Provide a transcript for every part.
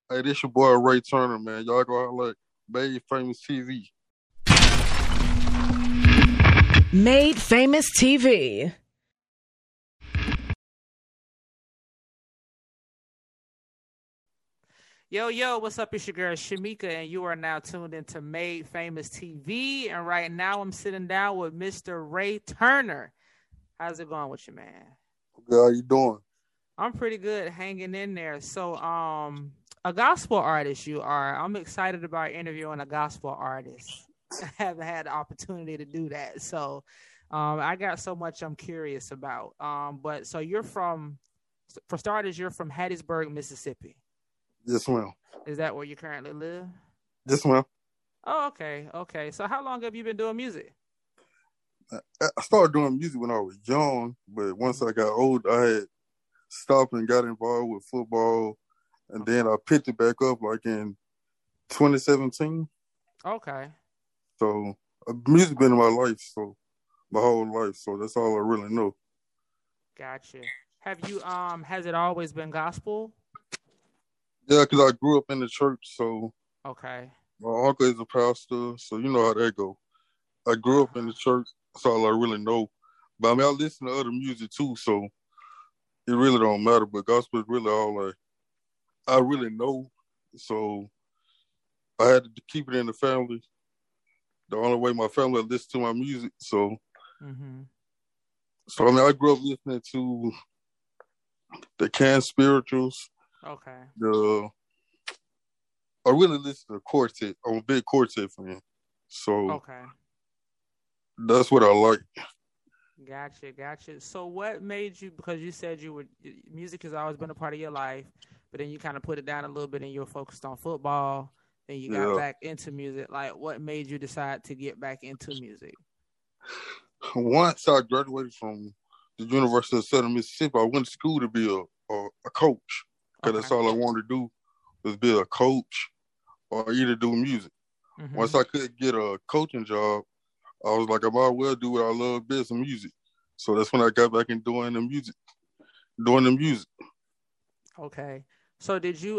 Hey, this your boy Ray Turner, man. Y'all go out like Made Famous TV. Made Famous TV. Yo, what's up? It's your girl Shamika, and you are now tuned into Made Famous TV. And right now, I'm sitting down with Mr. Ray Turner. How's it going with you, man? Good, how you doing? I'm pretty good, hanging in there. So, a gospel artist you are. I'm excited about interviewing a gospel artist. I haven't had the opportunity to do that. So, I got so much I'm curious about. But so you're from, for starters, you're from Hattiesburg, Mississippi. Yes, ma'am. Is that where you currently live? Yes, ma'am. Oh, okay. So how long have you been doing music? I started doing music when I was young, but once I got old, I had stopped and got involved with football, and then I picked it back up like in 2017. Okay. So music been in my life, so my whole life. So that's all I really know. Gotcha. Have you has it always been gospel? Yeah, because I grew up in the church, so Okay. my uncle is a pastor, so you know how that go. I grew up in the church, that's all I really know. But I mean, I listen to other music too, so it really don't matter. But gospel is really all I really know. So I had to keep it in the family. The only way my family listens to my music. So, so I mean, I grew up listening to the Can Spirituals. Okay. I really listen to Quartet. I'm a big Quartet fan. So Okay. that's what I like. Gotcha. So what made you, because you said music has always been a part of your life, but then you kind of put it down a little bit and you were focused on football, then you got back into music. Like, what made you decide to get back into music? Once I graduated from the University of Southern Mississippi, I went to school to be a coach. Because that's all I wanted to do was be a coach or either do music. Once I could get a coaching job, I was like, I might as well do what I love best, some music. So that's when I got back in doing the music. Okay. So did you,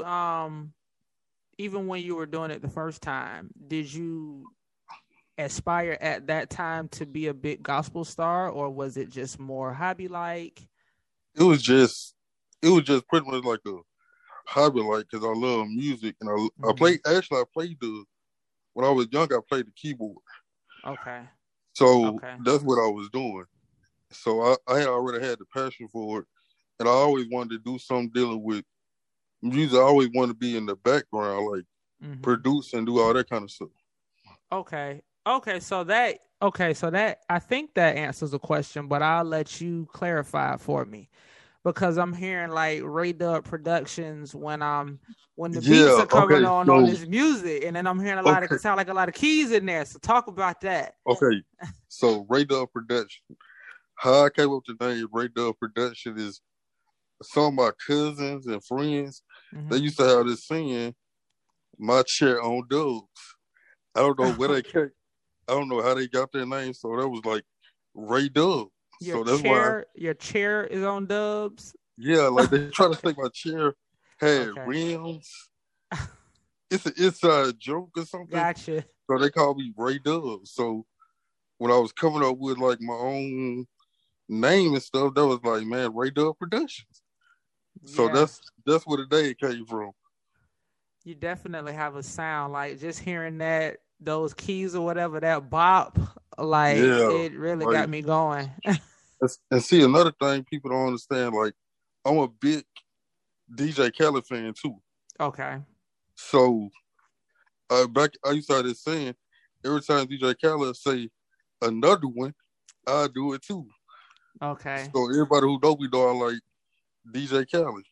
even when you were doing it the first time, did you aspire at that time to be a big gospel star, or was it just more hobby-like? It was just pretty much like a hobby, like, because I love music. And I played when I was young, I played the keyboard. Okay. So that's what I was doing. So I had already had the passion for it. And I always wanted to do something dealing with music. I always wanted to be in the background, like produce and do all that kind of stuff. Okay. So that I think that answers the question, but I'll let you clarify for me. Because I'm hearing like Ray Dub Productions when the beats are coming on this music, and then I'm hearing sound like a lot of keys in there. So talk about that. Okay, so Ray Dub Production. How I came up with the name Ray Dub Production is some of my cousins and friends. They used to have this saying, "My chair on dubs." I don't know where they came. I don't know how they got their name. So that was like Ray Dub. Your chair is on dubs. Yeah, like they try to think my chair had rims. It's an inside joke or something. Gotcha. So they call me Ray Dub. So when I was coming up with like my own name and stuff, that was like, man, Ray Dub Productions. So that's where the day came from. You definitely have a sound, like just hearing those keys or whatever, that bop, like it really got me going. And see, another thing people don't understand, like I'm a big DJ Khaled fan too. Okay. So I used to have this saying, every time DJ Khaled say another one, I do it too. Okay. So everybody who know me know I like DJ Khaled.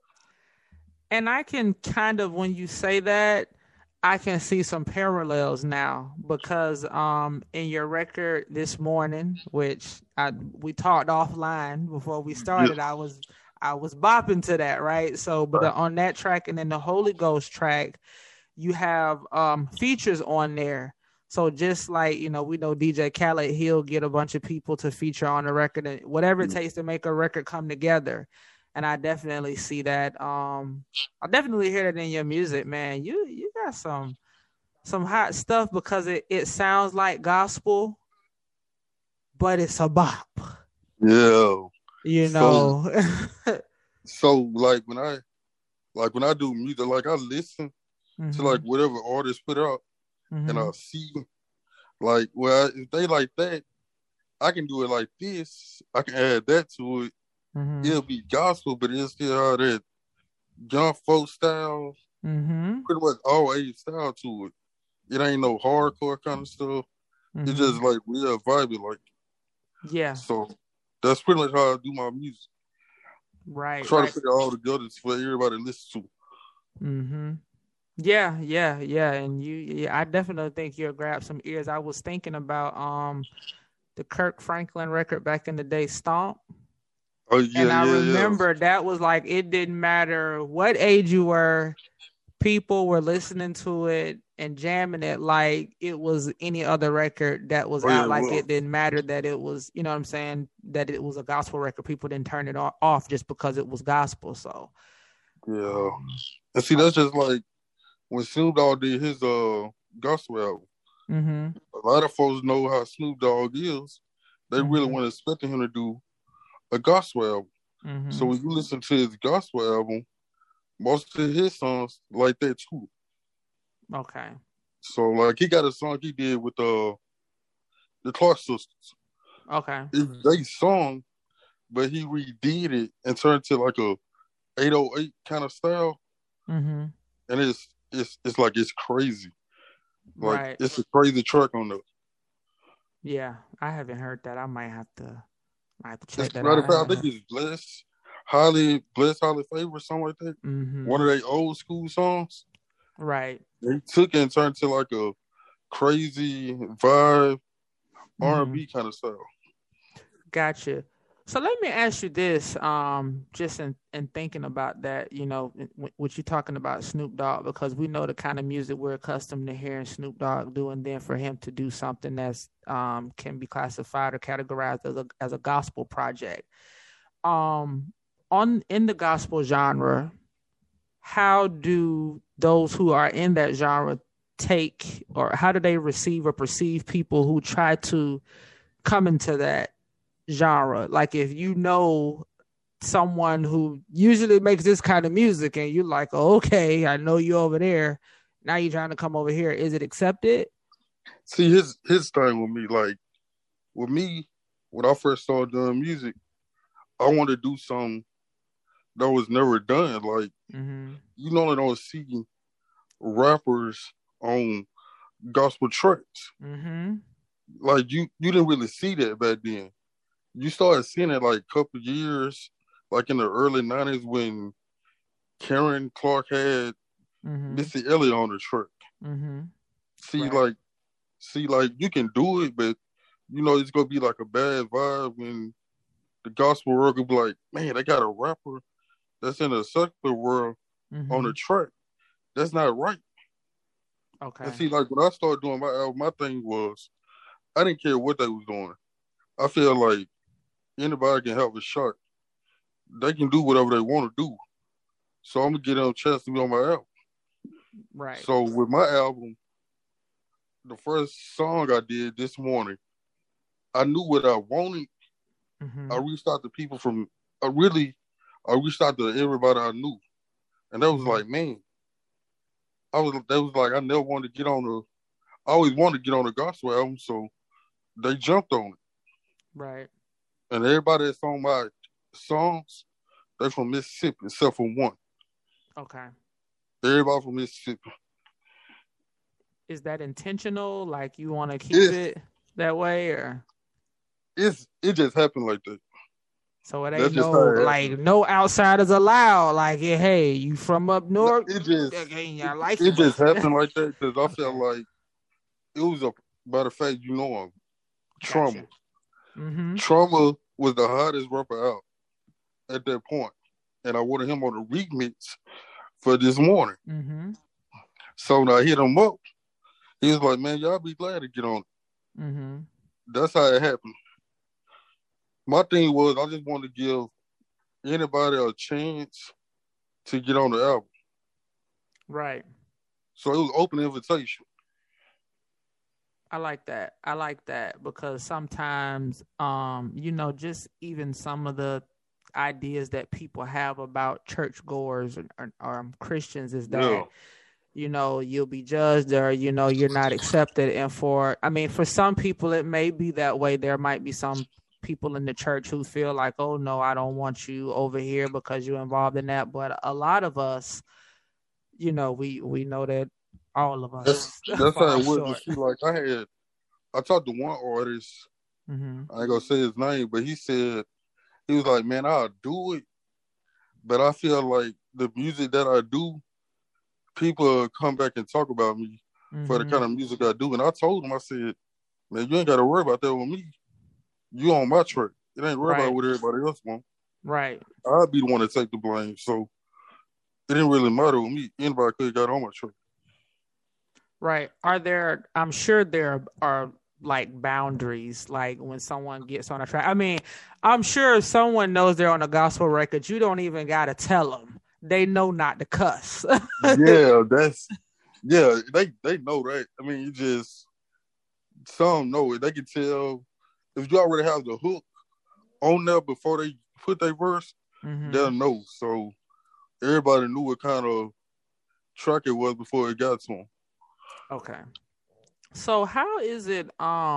And I can kind of, when you say that, I can see some parallels now, because in your record this morning, which we talked offline before we started, I was bopping to that, right? So, but on that track and then the Holy Ghost track, you have features on there. So just like, we know DJ Khaled, he'll get a bunch of people to feature on the record and whatever it takes to make a record come together. And I definitely see that. I definitely hear that in your music, man. You got some hot stuff because it sounds like gospel, but it's a bop. Yeah. You So know. so when I do music, like I listen to like whatever artists put out, and I see like, well, if they like that, I can do it like this. I can add that to it. It'll be gospel, but it'll still have that young folk style, pretty much all age style to it. It ain't no hardcore kind of stuff. It's just like real vibey, like. Yeah. So that's pretty much how I do my music. Right. Try to figure all together for everybody to listen to. Yeah. And I definitely think you'll grab some ears. I was thinking about the Kirk Franklin record back in the day, Stomp. Oh yeah, and I remember that was like, it didn't matter what age you were, people were listening to it and jamming it like it was any other record that was out. Like it didn't matter that it was, you know what I'm saying, that it was a gospel record. People didn't turn it off just because it was gospel. So yeah, and see, that's just like when Snoop Dogg did his gospel album. A lot of folks know how Snoop Dogg is. They really weren't expecting him to do a gospel album. So when you listen to his gospel album, most of his songs like that too. Okay. So like he got a song he did with the Clark sisters. Okay. It's their song, but he redid it and turned to like a 808 kind of style. And it's like it's crazy. Like it's a crazy track on there. Yeah, I haven't heard that. I might have to check that out. I think it's Highly Favored, something like that. One of their old school songs. Right. They took it and turned to like a crazy vibe, R&B kind of style. Gotcha. So let me ask you this, just in thinking about that, you know, what you're talking about Snoop Dogg, because we know the kind of music we're accustomed to hearing Snoop Dogg do, and then for him to do something that's can be classified or categorized as a gospel project. In the gospel genre, how do those who are in that genre take, or how do they receive or perceive people who try to come into that genre? Like if you know someone who usually makes this kind of music and you're like, oh, okay, I know you over there, now you're trying to come over here, is it accepted? See, his thing with me, like with me, when I first started doing music, I wanted to do something that was never done. Like you normally don't see rappers on gospel tracks. Like you didn't really see that back then. You started seeing it like a couple of years, like in the early 90s when Karen Clark had Missy Elliott on the track. See, like you can do it, but you know it's gonna be like a bad vibe when the gospel world will be like, man, they got a rapper that's in a secular world on the track. That's not right. Okay. And see, like when I started doing my album, my thing was I didn't care what they was doing. I feel like anybody can have a shot. They can do whatever they want to do. So I'm gonna get them a chance to be on my album. Right. So with my album, the first song I did this morning, I knew what I wanted. I reached out to people I reached out to everybody I knew. And that was like, man, I never wanted to get I always wanted to get on a gospel album, so they jumped on it. Right. And everybody that's on my songs, they're from Mississippi, except for one. Okay. Everybody from Mississippi. Is that intentional? Like you want to keep it that way, or? It just happened like that. So it ain't no outsiders allowed. Like, hey, you from up north? It just happened like that because I felt like it was by the fact you know him. Trauma. Trauma was the hottest rapper out at that point, and I wanted him on a remix for this morning. So when I hit him up, he was like, "Man, y'all be glad to get on it." That's how it happened. My thing was I just wanted to give anybody a chance to get on the album. Right. So it was open invitation. I like that because sometimes, just even some of the ideas that people have about churchgoers or Christians is that, you'll be judged or, you're not accepted. And for some people, it may be that way. There might be some people in the church who feel like, oh, no, I don't want you over here because you're involved in that. But a lot of us, we know that all of us. That's how it was. See, like I talked to one artist. Mm-hmm. I ain't gonna say his name, but he was like, man, I'll do it, but I feel like the music that I do, people come back and talk about me for the kind of music I do. And I told him, I said, man, you ain't got to worry about that with me. You on my track. It ain't worry about what everybody else want. Right. I'll be the one to take the blame. So it didn't really matter with me. Anybody could have got on my track. Right. I'm sure there are like boundaries, like when someone gets on a track. I'm sure if someone knows they're on a gospel record, you don't even got to tell them. They know not to cuss. They know that. You just, some know it. They can tell if you already have the hook on there before they put their verse, they'll know. So everybody knew what kind of track it was before it got to them. Okay. So how is it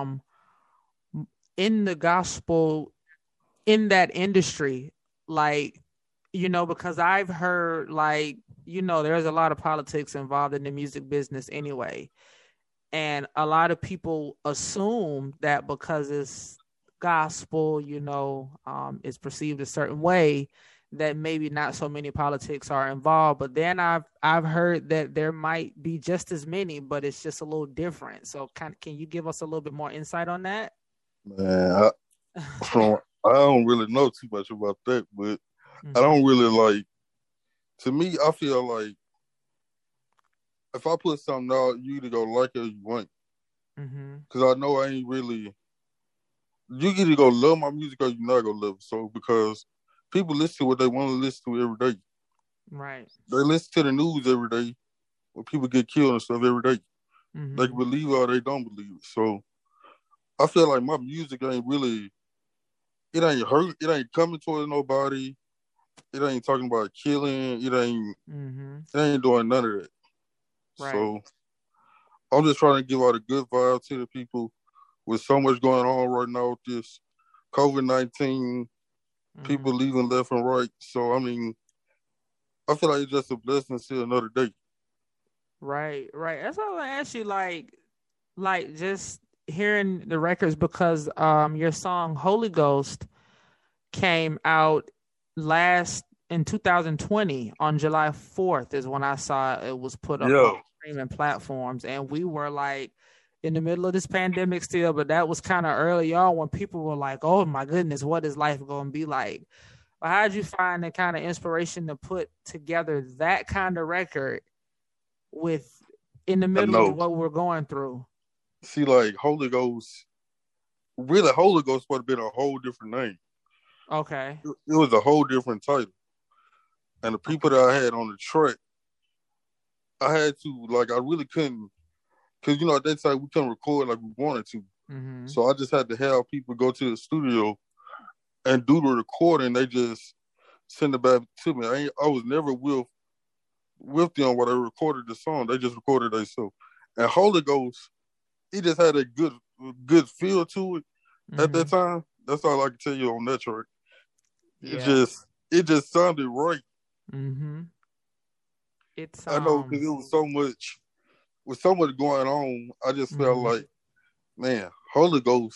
in the gospel, in that industry, like, because I've heard like, there's a lot of politics involved in the music business anyway. And a lot of people assume that because it's gospel, it's perceived a certain way, that maybe not so many politics are involved. But then I've heard that there might be just as many, but it's just a little different. So can you give us a little bit more insight on that? Man, I don't really know too much about that, but I don't really like, to me, I feel like if I put something out, you either go like it or you ain't. Because I know I ain't really, you either go love my music or you're not going to love it. So because people listen to what they want to listen to every day. Right. They listen to the news every day where people get killed and stuff every day. They can believe it or they don't believe it. So I feel like my music ain't really, it ain't hurt. It ain't coming towards nobody. It ain't talking about killing. It ain't doing none of that. Right. So I'm just trying to give out a good vibe to the people with so much going on right now with this COVID-19. People leaving left and right. So, I feel like it's just a blessing to see another day. Right. That's all I ask you, like just hearing the records, because your song Holy Ghost came out in 2020 on July 4th is when I saw it was put up on streaming platforms. And we were like in the middle of this pandemic still, but that was kind of early on when people were like, oh my goodness, what is life going to be like? But how did you find the kind of inspiration to put together that kind of record in the middle of what we're going through? See, like Holy Ghost would have been a whole different name. Okay. It was a whole different title. And the people that I had on the track, I had to, I really couldn't, because, at that time we couldn't record like we wanted to. So I just had to have people go to the studio and do the recording. They just send it back to me. I was never with them while they recorded the song. They just recorded themselves. And Holy Ghost, he just had a good feel to it at that time. That's all I can tell you on that track. Yeah. It just sounded right. I know, because it was so much, with so much going on, I just felt like, man, Holy Ghost,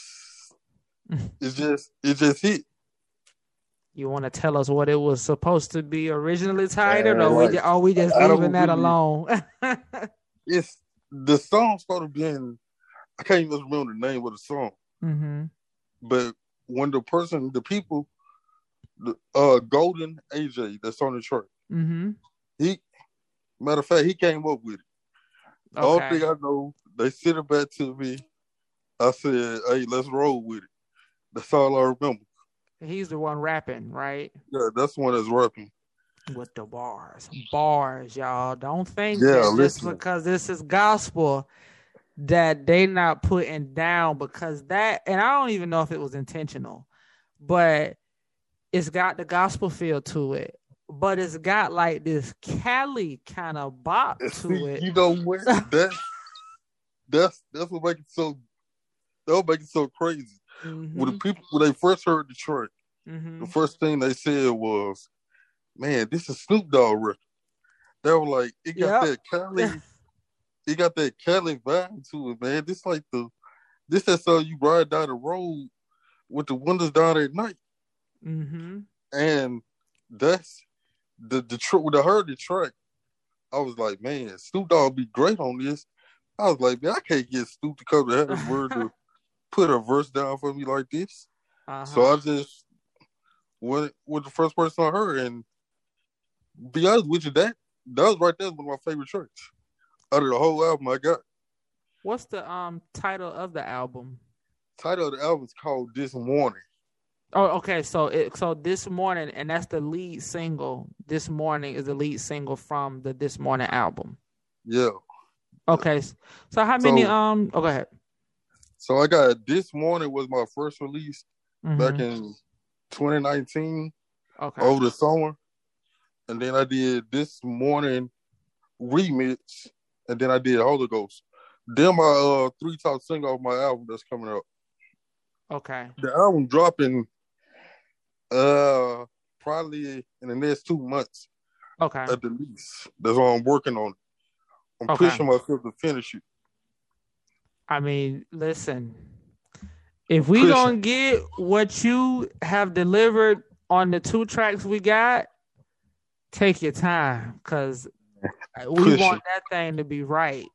it just hit. You want to tell us what it was supposed to be originally titled, or we just leaving that alone? It's the song started being, I can't even remember the name of the song. But when the people, Golden AJ, that's on the track, matter of fact, he came up with it. The only thing I know, they sent it back to me. I said, hey, let's roll with it. That's all I remember. He's the one rapping, right? Yeah, that's the one that's rapping. With the bars, y'all. Don't think Yeah, that just listen. because this is gospel that they not putting down, because that, and I don't even know if it was intentional, but it's got the gospel feel to it, but it's got like this Cali kind of bop to it. You know what? That's what makes it so. That'll make it so crazy. Mm-hmm. When the people, when they first heard the track, the first thing they said was, "Man, this is Snoop Dogg record." They were like, "It got that Cali, it got that Cali vibe to it, man. This that song you ride down the road with the windows down at night." Mm-hmm. And that's when I heard the track, I was like, "Man, Snoop Dogg be great on this." I was like, "Man, I can't get Snoop to come to have his word to put a verse down for me like this." So I just went with the first person I heard, and be honest with you, that was right there one of my favorite tracks out of the whole album I got. What's the title of the album? Title of the album is called "This Morning." Oh, okay. So This Morning, and that's the lead single. This Morning is the lead single from the This Morning album. Yeah. Okay. So how many? Oh, go ahead. So I got This Morning was my first release back in 2019. Okay. Over the summer, and then I did This Morning remix, and then I did Holy Ghost. Then my 3 top single of my album that's coming out. Okay. The album dropping probably in the next 2 months. Okay. At the least. That's why I'm working on it. I'm pushing myself to finish it. I mean, listen. If we gonna get what you have delivered on the 2 tracks we got, take your time, because we want that thing to be right.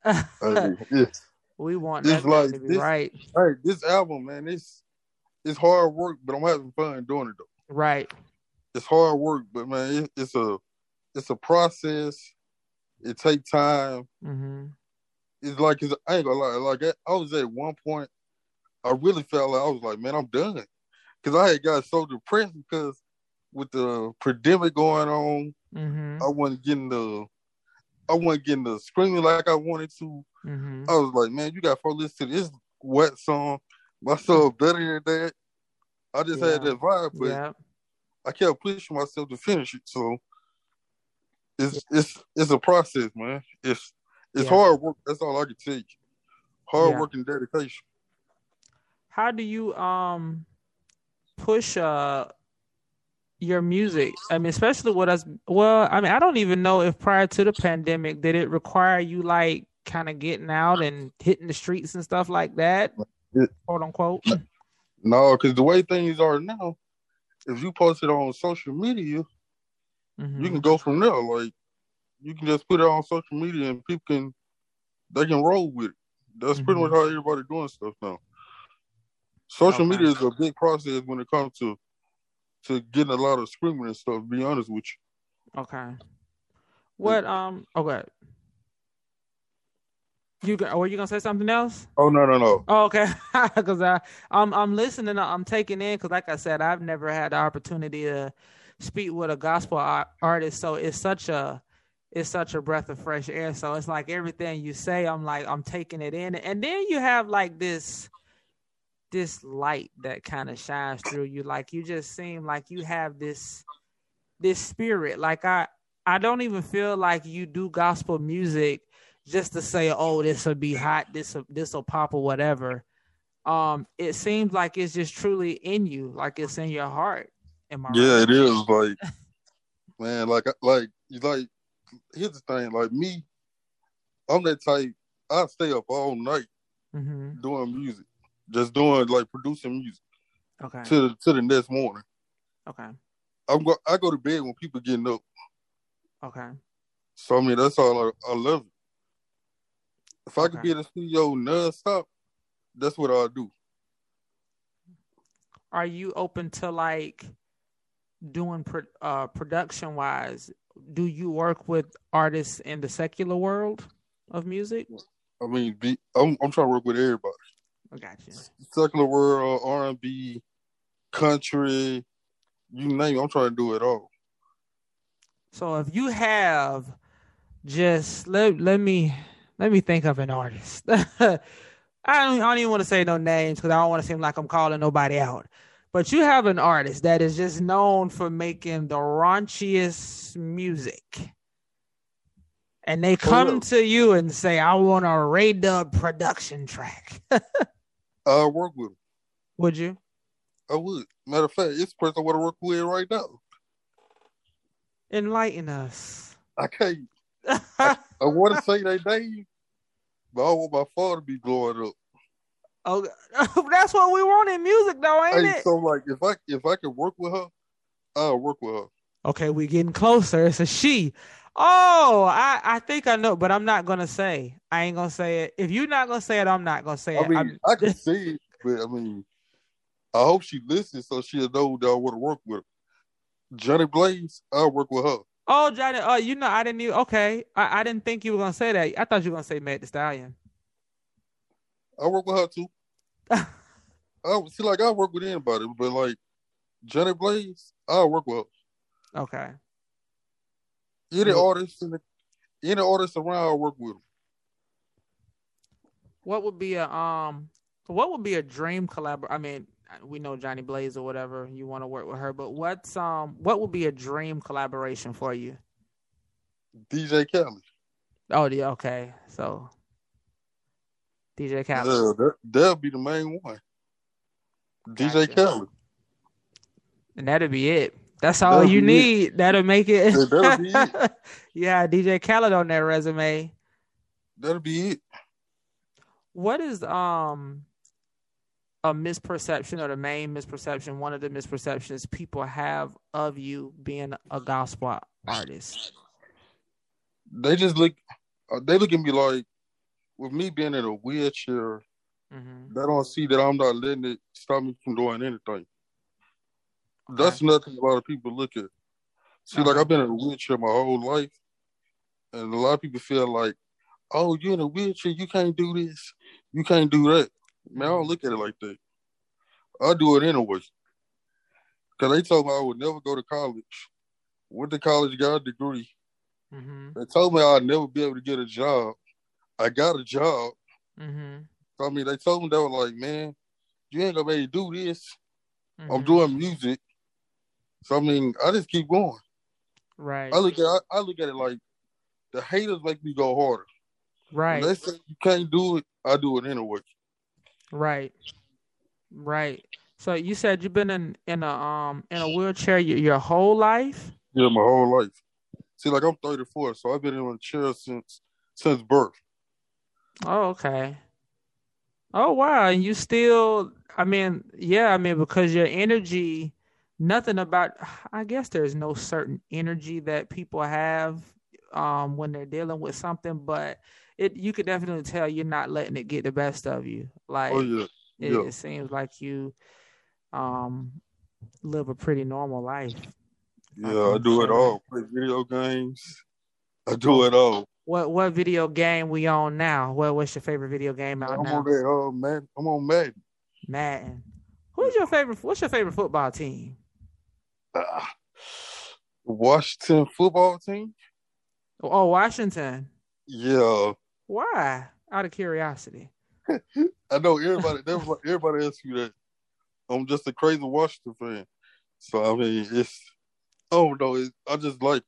We want that thing to be right. Hey, this album, man, it's hard work, but I'm having fun doing it though. Right. It's hard work, but man, it's a process. It takes time. Mm-hmm. It's like, I ain't gonna lie, like I was at one point, I really felt like I was like, man, I'm done, because I had got so depressed because with the pandemic going on, I wasn't getting the screaming like I wanted to. I was like, man, you got to listen to this wet song. My soul better than that. I just had that vibe, but I kept pushing myself to finish it. So it's a process, man. It's hard work. That's all I can tell you. Hard work and dedication. How do you push your music? I mean, especially with us. Well, I mean, I don't even know if prior to the pandemic did it require you like kind of getting out and hitting the streets and stuff like that, quote unquote. No, because the way things are now, if you post it on social media, you can go from there. Like, you can just put it on social media and people can roll with it. That's pretty much how everybody doing stuff now. Social media is a big process when it comes to getting a lot of screaming and stuff, to be honest with you. Okay. What go ahead. Were you gonna say something else? Oh no. Oh, okay. Because I'm listening. I'm taking in, because like I said, I've never had the opportunity to speak with a gospel artist, so it's such a breath of fresh air. So it's like everything you say, I'm taking it in, and then you have like this light that kind of shines through you. Like, you just seem like you have this spirit. Like, I don't even feel like you do gospel music just to say, oh, this will be hot, this will pop or whatever. It seems like it's just truly in you, like it's in your heart. Am I right? Yeah, it is. Like, man, like here's the thing. Like me, I'm that type. I stay up all night doing music, just doing like producing music. Okay. To the next morning. Okay. I go to bed when people getting up. Okay. So I mean, that's all I love it. If I could be in the studio nonstop, that's what I'll do. Are you open to like doing production wise? Do you work with artists in the secular world of music? I mean, I'm trying to work with everybody. I got you. Secular world, R&B, country, you name it. I'm trying to do it all. So if you have just let me think of an artist. I don't even want to say no names because I don't want to seem like I'm calling nobody out. But you have an artist that is just known for making the raunchiest music. And they come to you and say, I want a Ray-Dub production track. I'll work with him. Would you? I would. Matter of fact, it's the person I want to work with right now. Enlighten us. I can't. I want to say their name, but I want my phone to be blowing up. Oh, that's what we want in music, though, ain't it? So, like, if I can work with her, I'll work with her. Okay, we're getting closer. It's a she. Oh, I think I know, but I'm not gonna say. I ain't gonna say it. If you're not gonna say it, I'm not gonna say it. I mean, I can say it, but I mean, I hope she listens so she'll know that I want to work with her. Johnny Blaze, I'll work with her. Oh, Johnny. Oh, I didn't even. Okay, I didn't think you were gonna say that. I thought you were gonna say Meg Thee Stallion. I work with her too. I work with anybody, but like Johnny Blaze, I'll work with her. Okay. Any artist around, I'll work with them. What would be a dream collab? I mean, we know Johnny Blaze or whatever. You want to work with her, but what would be a dream collaboration for you? DJ Khaled. Oh, yeah. Okay, so DJ Khaled. Yeah, that'll be the main one. Gotcha. DJ Khaled. And that'll be it. That's all you need. It. That'll make it. Yeah, that'll be it. Yeah, DJ Khaled on that resume. That'll be it. What is a misperception or the main misperception? One of the misperceptions people have of you being a gospel artist. They just look at me like, with me being in a wheelchair, they don't see that I'm not letting it stop me from doing anything. Okay. That's nothing a lot of people look at. See, like I've been in a wheelchair my whole life, and a lot of people feel like, oh, you're in a wheelchair, you can't do this, you can't do that. Man, I don't look at it like that. I do it anyway. Because they told me I would never go to college. Went to college, got a degree. They told me I'd never be able to get a job. I got a job. So, I mean, they told me, they were like, man, you ain't going to be able to do this. I'm doing music. So, I mean, I just keep going. Right. I look at it like the haters make me go harder. Right. When they say you can't do it, I do it anyway. Right. So you said you've been in a wheelchair your whole life? Yeah, my whole life. See, like I'm 34, so I've been in a chair since birth. Oh, okay. Oh, wow. And you still, because your energy, nothing about, I guess there's no certain energy that people have when they're dealing with something, but you could definitely tell you're not letting it get the best of you. Like, it seems like you live a pretty normal life. Yeah, I do it all. Play video games. I do it all. What video game we on now? What's your favorite video game out now? I'm on Madden. Madden. What's your favorite football team? Washington football team. Oh, Washington. Yeah. Why? Out of curiosity. I know everybody asks you that. I'm just a crazy Washington fan. So I mean, I just like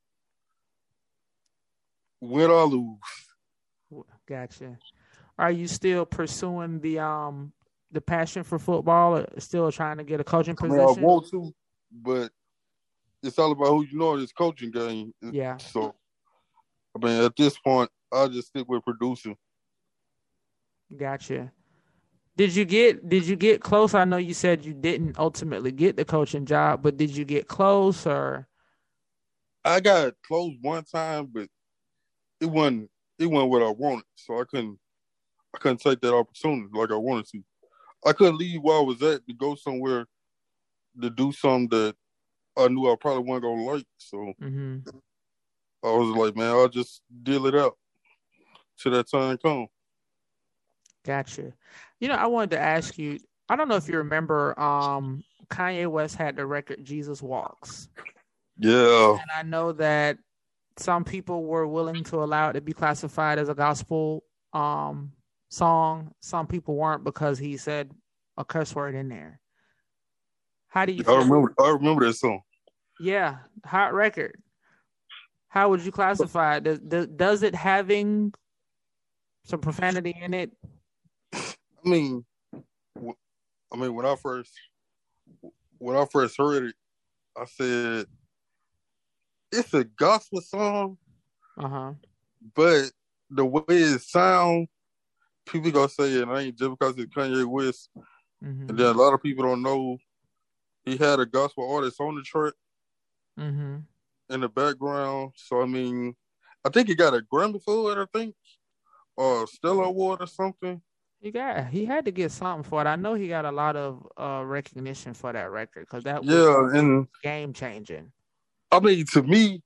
win or lose. Gotcha. Are you still pursuing the passion for football, or still trying to get a coaching position? I want to, but it's all about who you know in this coaching game. Yeah. So, I mean, at this point, I'll just stick with producing. Gotcha. Did you get close? I know you said you didn't ultimately get the coaching job, but did you get close or? I got close one time, but it wasn't what I wanted. So I couldn't take that opportunity like I wanted to. I couldn't leave where I was at to go somewhere to do something that I knew I probably wasn't gonna like. So I was like, man, I'll just deal it out till that time comes. Gotcha. I wanted to ask you, I don't know if you remember Kanye West had the record Jesus Walks. Yeah. And I know that some people were willing to allow it to be classified as a gospel song. Some people weren't because he said a curse word in there. How do you feel? I remember that song. Yeah, hot record. How would you classify it? Does it having some profanity in it? I mean, when I first heard it, I said it's a gospel song, but the way it sounds, people gonna say it ain't just because it's Kanye West, and then a lot of people don't know he had a gospel artist on the track in the background. So I mean, I think he got a Grammy for it, I think, or a Stellar Award or something. He had to get something for it. I know he got a lot of recognition for that record because that was and game changing. I mean, to me,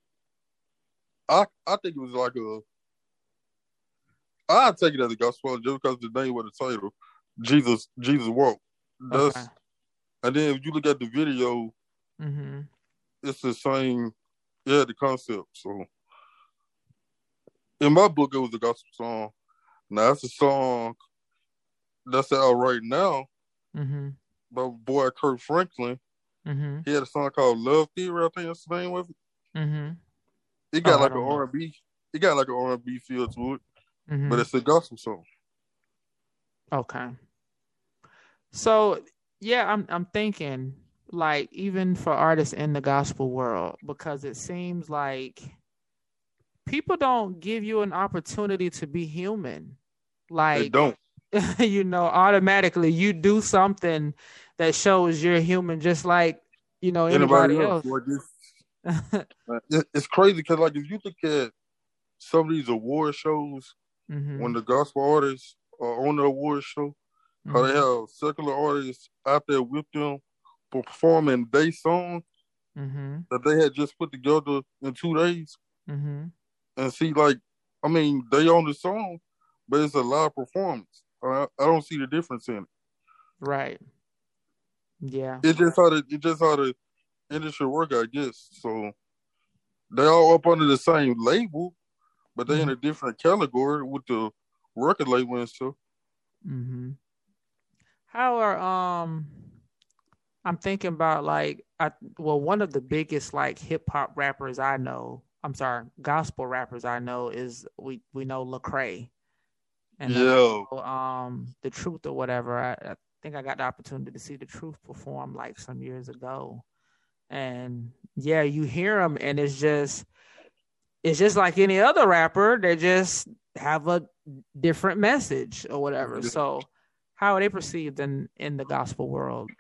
I think it was like I'd take it as a gospel just because the name of the title, Jesus Walk. Okay. And then if you look at the video, it's the same, the concept. So in my book, it was a gospel song. Now that's a song that's out right now by boy Kirk Franklin. He had a song called Love Theory, I think that's the name of it. It got like an R&B. It got like an R&B feel to it, but it's a gospel song. Okay. So yeah, I'm thinking like even for artists in the gospel world, because it seems like people don't give you an opportunity to be human. Like they don't. Automatically you do something that shows you're human, just like anybody else. It's crazy because, like, if you look at some of these award shows, when the gospel artists are on the award show, how they have secular artists out there with them performing their song that they had just put together in 2 days, and see, like, I mean, they own the song, but it's a live performance. I don't see the difference in it. Right. Yeah. It's just how the industry work, I guess. So they all up under the same label, but they in a different category with the record label and stuff. How are I'm thinking about one of the biggest like hip hop rappers I know. I'm sorry, gospel rappers I know is we know Lecrae. And The Truth or whatever. I think I got the opportunity to see The Truth perform like some years ago. And yeah, you hear them and it's just like any other rapper. They just have a different message or whatever. So how are they perceived in the gospel world?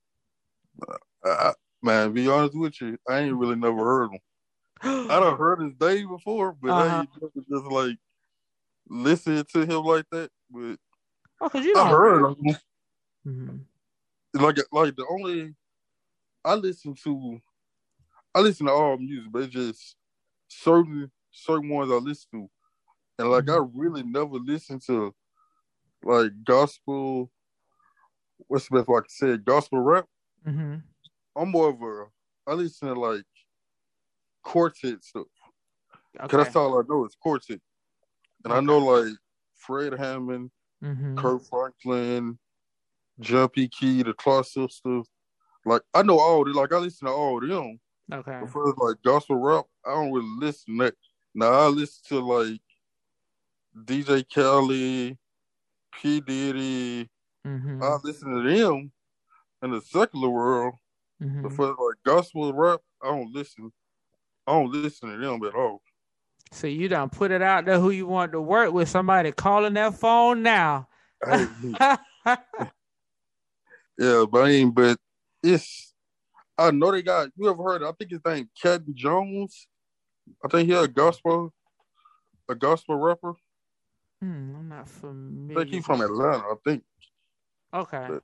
Man, be honest with you, I ain't really never heard him. I done heard his name before, but I ain't never just like listen to him like that. But I heard him. Like the only I listen to all music, but it's just certain ones I listen to, and like I really never listen to like gospel. What's the best way I can say it? Gospel rap. I'm more of I listen to like quartet stuff. Cause that's all I know is quartet, and I know like Fred Hammond, Kirk Franklin, Jumpy Key, the Clark Sisters. Like I know all them. Like I listen to all them. Okay. But for like gospel rap, I don't really listen to that. Now I listen to like DJ Khaled, P Diddy. I listen to them in the secular world. But for like gospel rap, I don't listen to them at all. So you done put it out there who you want to work with. Somebody calling that phone now. Yeah, but it's I know they got. You ever heard? I think his name Captain Jones. I think he a gospel rapper. I'm not familiar. I think he's from Atlanta. I think. Okay. But,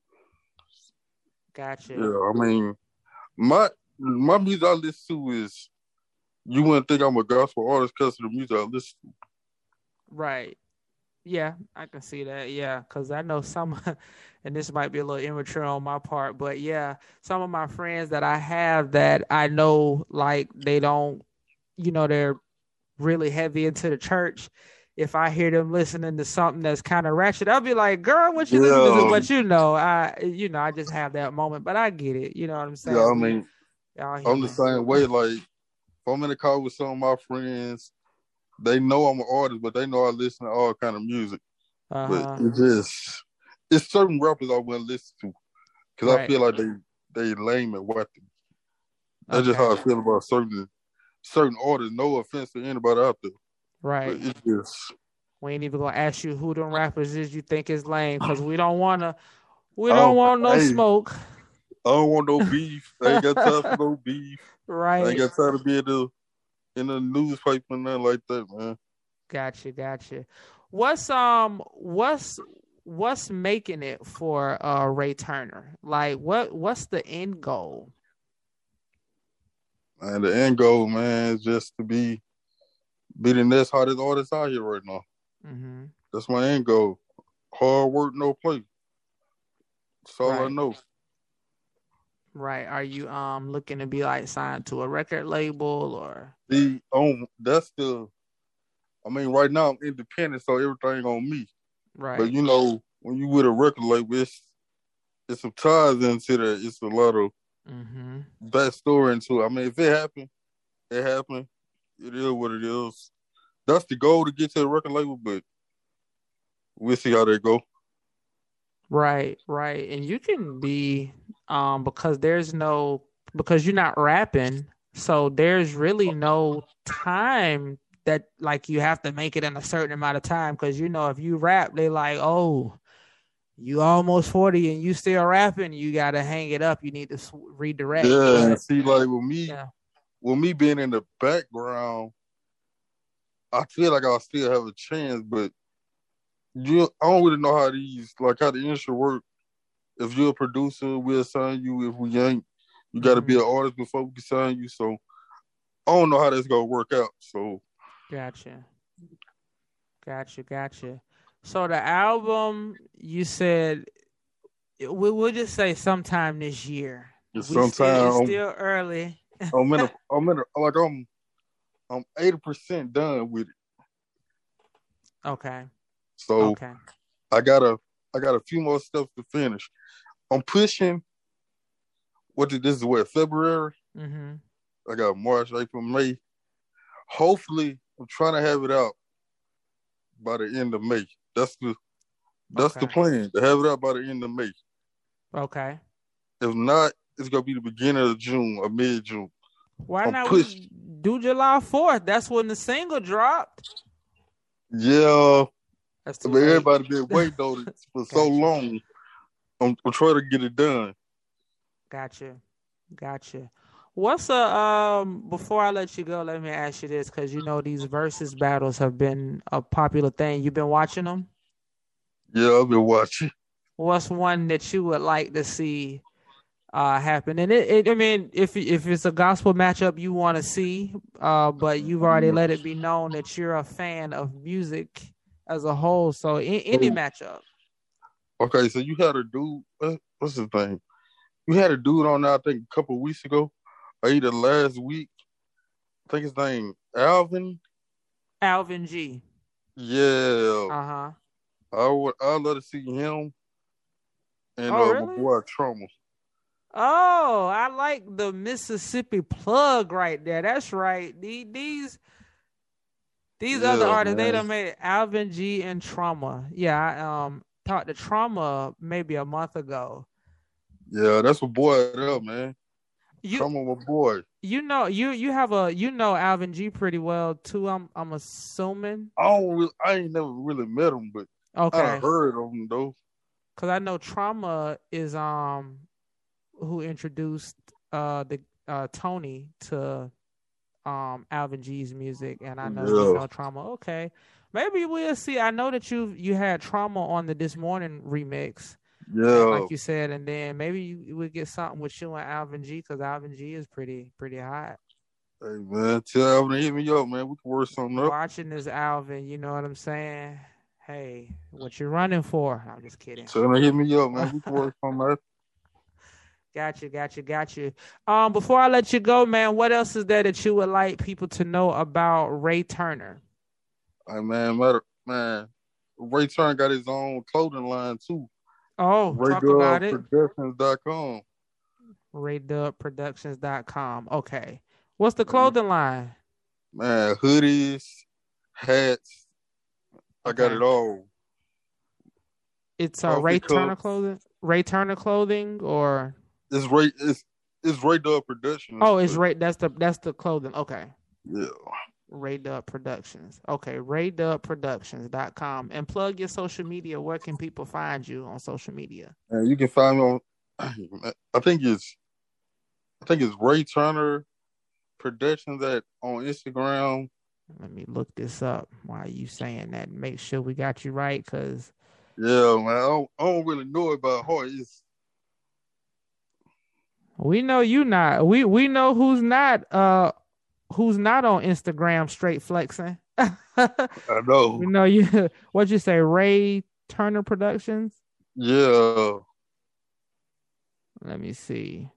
gotcha. Yeah, I mean, my music I listen to is. You wouldn't think I'm a gospel artist because of the music I listen to. Right. Yeah, I can see that. Yeah, because I know some, and this might be a little immature on my part, but yeah, some of my friends that I have that I know, like, they don't, they're really heavy into the church. If I hear them listening to something that's kind of ratchet, I'll be like, "Girl, what you listening to?" Yeah, But I just have that moment. But I get it. You know what I'm yeah. saying? I mean, Y'all I'm the human. same way. Like, if I'm in the car with some of my friends, they know I'm an artist, but they know I listen to all kind of music. But Uh-huh. it's certain rappers I wouldn't listen to because I Right. feel like they lame and wacky. That's just Okay. how I feel about certain artists. No offense to anybody out there, but Right. it's just We ain't even gonna ask you who them rappers is you think is lame, because we don't wanna. We I don't don't. want no Hey, smoke. I don't want no beef. I ain't got time for no beef. I ain't Right. got time to be in the newspaper and nothing like that, man. Gotcha. Gotcha. What's making it for Ray Turner? Like, what's the end goal? And the end goal, man, is just to be the next hottest artist out here right now. Mm-hmm. That's my end goal. Hard work, no play. That's all I Right. know. Right. Are you looking to be like signed to a record label or That's the. I mean, right now I'm independent, so everything on me. But right? when you with a record label, it's some ties into that. It's a lot of Mm-hmm. backstory into it. I mean, if it happened, it happened. It is what it is. That's the goal to get to the record label, but we'll see how they go. Right, right. And you can be because you're not rapping, so there's really no time that, like, you have to make it in a certain amount of time, because if you rap, they like, "Oh, you almost 40 and you still rapping, you got to hang it up. You need to redirect." Yeah, and But see, like yeah. with me being in the background, I feel like I'll still have a chance, but I don't really know how the industry work. If you're a producer, we'll sign you. If we ain't, you got to be Mhm. an artist before we can sign you. So I don't know how that's gonna work out. So Gotcha. Gotcha, gotcha. So the album, you said, we'll just say sometime this year. It's sometimes still early. I'm 80% done with it. Okay. So Okay. I got a few more steps to finish. I'm pushing. This is what, February? Mm-hmm. I got March, April, May. Hopefully, I'm trying to have it out by the end of May. That's the Okay. plan, to have it out by the end of May. Okay. If not, it's gonna be the beginning of June or mid June. Why I'm not pushing. we do July 4th? That's when the single dropped. Yeah, That's too but late. everybody been waiting on it for so Gotcha. long. I'm trying to get it done. Gotcha. Gotcha. What's before I let you go, let me ask you this, because these versus battles have been a popular thing. You've been watching them? Yeah, I've been watching. What's one that you would like to see happen? And I mean, if it's a gospel matchup you want to see, but you've already let it be known that you're a fan of music as a whole, so any matchup. Okay, so you had a dude. What's his name? You had a dude on there, I think, a couple of weeks ago, or either last week. I think his name Alvin. Alvin G. Yeah, Uh-huh. I'd love to see him and Oh, my really? boy Trauma. Oh, I like the Mississippi plug right there. That's right. These other Yeah, artists, they man. done made it. Alvin G and Trauma. Yeah, I talked to Trauma maybe a month ago. Yeah, that's my boy up, man. You Trauma, my boy. you have a Alvin G pretty well too. I'm assuming. I ain't never really met him, but I done Okay, heard of him though. because I know Trauma is who introduced the Tony to Alvin G's music, and I know you Yeah, know Trauma. Okay, maybe we'll see. I know that you had Trauma on the This Morning remix, and yeah. like you said, and then maybe you would get something with you and Alvin G, because Alvin G is pretty hot. Hey man, tell Alvin to hit me up, man. We can work something up. Watching this Alvin, you know what I'm saying? Hey, what you running for? I'm just kidding. So hit me up, man. We can work on that. Got you. Before I let you go, man, what else is there that you would like people to know about Ray Turner? Hey, man, Ray Turner got his own clothing line too. Oh, talk about it. RayDubProductions.com. RayDubProductions.com. Okay. What's the clothing line? Man, hoodies, hats. I got it all. It's Ray Turner clothing. Ray Turner clothing, or it's Ray Dub Productions. Oh, it's Ray. That's the clothing. Okay. Yeah. Ray Dub Productions. Okay, RayDubProductions.com. And plug your social media. Where can people find you on social media? And you can find me on. I think it's Ray Turner Productions on Instagram. Let me look this up while you saying that. Make sure we got you right, cause. Yeah, man. I don't really know about heart. We know you not. We know who's not on Instagram straight flexing. I know. We know you. What'd you say, Ray Turner Productions? Yeah. Let me see.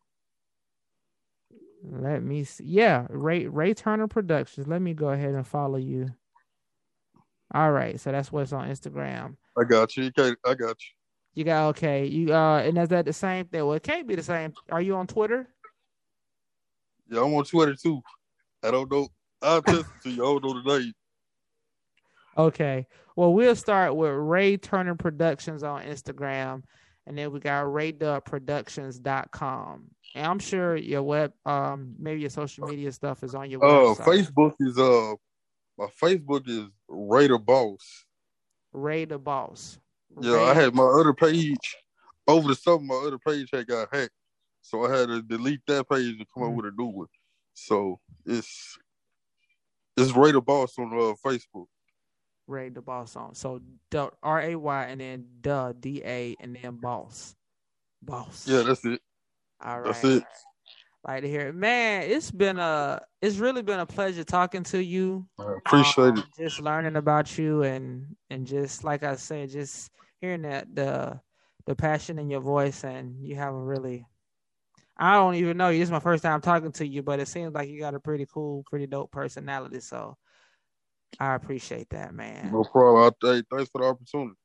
Yeah, Ray Turner Productions. Let me go ahead and follow you. All right, so that's what's on Instagram. I got you. I got you. You got okay. And is that the same thing? Well, it can't be the same. Are you on Twitter? Yeah, I'm on Twitter too. I don't know. I'll test it to you. I don't know today. Okay. Well, we'll start with Ray Turner Productions on Instagram, and then we got RayDubProductions.com. And I'm sure your maybe your social media stuff is on your website. My Facebook is Ray the Boss. Ray the Boss. Yeah, I had my other page over the summer. My other page had got hacked, so I had to delete that page and come up with a new one. So it's Ray the Boss on Facebook. Ray the Boss on. So Ray and then DA and then Boss. Yeah, that's it. All right. That's it. Like to hear it. Man, it's really been a pleasure talking to you. I appreciate it. Just learning about you and just like I said, just hearing that the passion in your voice, and you have I don't even know you. This is my first time talking to you, but it seems like you got a pretty cool, pretty dope personality. So I appreciate that, man. No problem. Thanks for the opportunity.